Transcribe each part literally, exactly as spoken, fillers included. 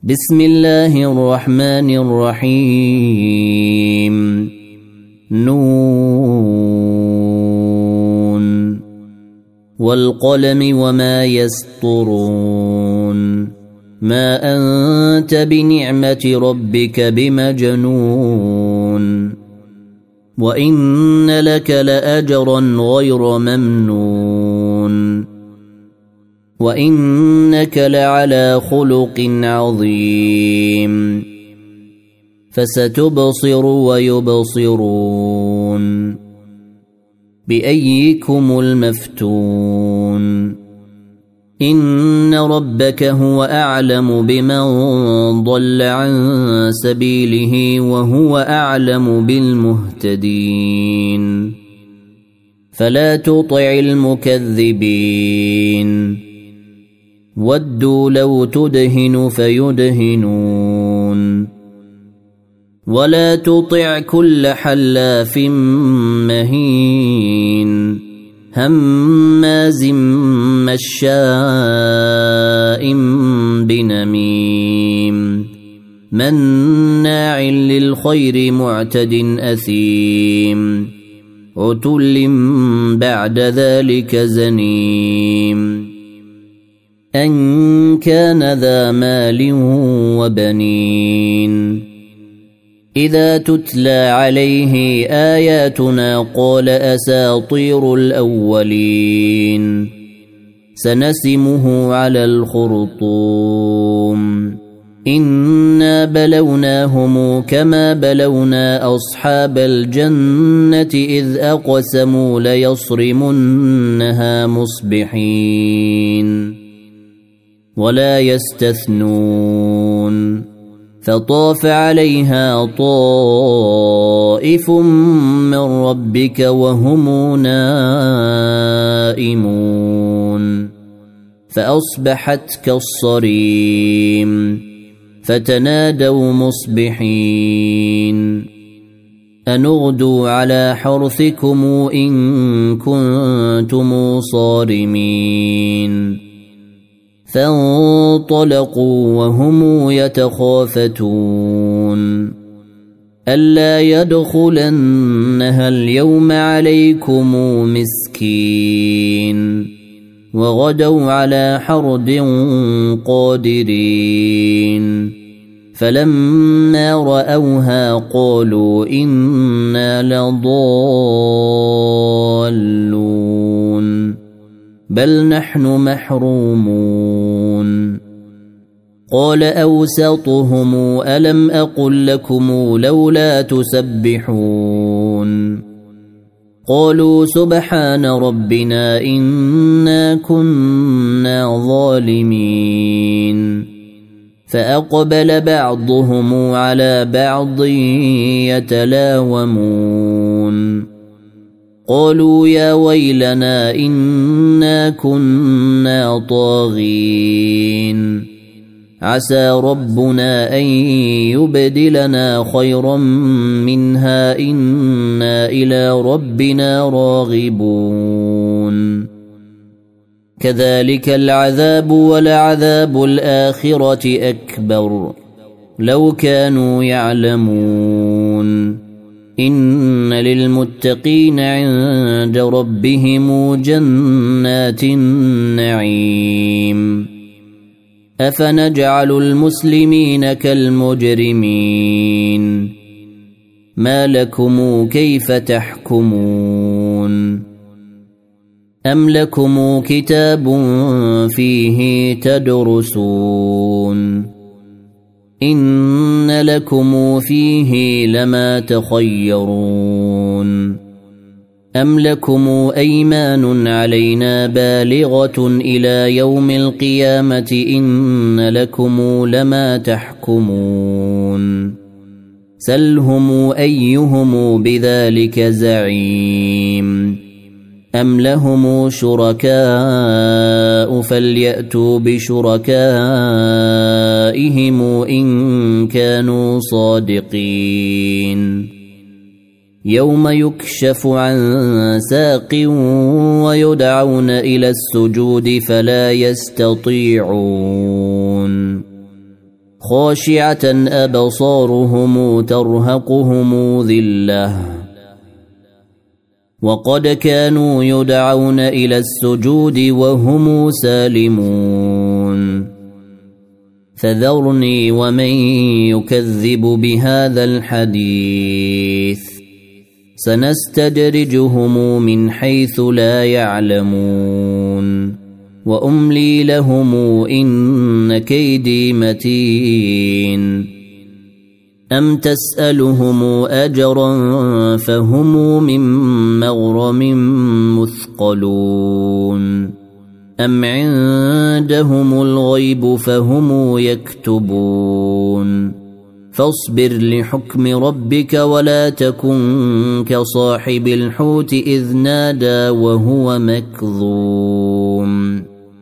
بسم الله الرحمن الرحيم نون والقلم وما يسطرون ما أنت بنعمة ربك بمجنون وإن لك لأجرا غير ممنون وإنك لعلى خلق عظيم فستبصر ويبصرون بأيكم المفتون إن ربك هو أعلم بمن ضل عن سبيله وهو أعلم بالمهتدين فلا تطع المكذبين ودوا لو تدهن فيدهنون ولا تطع كل حلاف مهين هماز مشاء بنميم مناع للخير معتد أثيم عتل بعد ذلك زنيم أن كان ذا مال وبنين إذا تتلى عليه آياتنا قال أساطير الأولين سنسمه على الخرطوم إنا بلوناهم كما بلونا أصحاب الجنة إذ أقسموا ليصرمنها مصبحين ولا يستثنون فطاف عليها طائف من ربك وهم نائمون فأصبحت كالصريم فتنادوا مصبحين أن اغدوا على حرثكم إن كنتم صارمين فانطلقوا وهم يتخافتون ألا يدخلنها اليوم عليكم مسكين وغدوا على حرد قادرين فلما رأوها قالوا إنا لضالون بل نحن محرومون قال أوسطهم ألم أقل لكم لولا تسبحون قالوا سبحان ربنا إنا كنا ظالمين فأقبل بعضهم على بعض يتلاومون قالوا يا ويلنا إنا كنا طاغين عسى ربنا أن يبدلنا خيرا منها إنا إلى ربنا راغبون كذلك العذاب ولعذاب الآخرة أكبر لو كانوا يعلمون إن للمتقين عند ربهم جنات النعيم أفنجعل المسلمين كالمجرمين ما لكم كيف تحكمون أم لكم كتاب فيه تدرسون إن لكم فيه لما تخيرون أم لكم أيمان علينا بالغة إلى يوم القيامة إن لكم لما تحكمون سلهم أيهم بذلك زعيم أم لهم شركاء فليأتوا بشركائهم إن كانوا صادقين يوم يكشف عن ساق ويدعون إلى السجود فلا يستطيعون خاشعة أبصارهم ترهقهم ذلة وقد كانوا يدعون إلى السجود وهم سالمون فذرني ومن يكذب بهذا الحديث سنستدرجهم من حيث لا يعلمون وأملي لهم إن كيدي متين أم تسألهم أجرا فهم من مغرم مثقلون أم عندهم الغيب فهم يكتبون فاصبر لحكم ربك ولا تكن كصاحب الحوت إذ نادى وهو مكظوم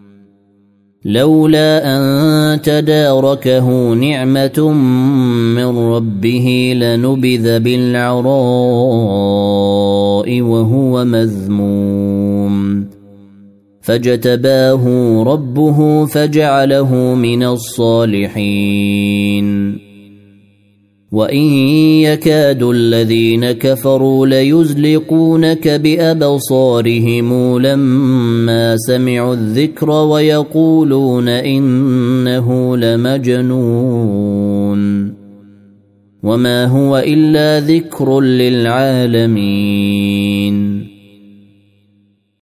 لولا أن تداركه نعمة من ربه لنبذ بالعراء وهو مذموم فاجتباه ربه فجعله من الصالحين وإن يكاد الذين كفروا ليزلقونك بأبصارهم لما سمعوا الذكر ويقولون إنه لمجنون وما هو إلا ذكر للعالمين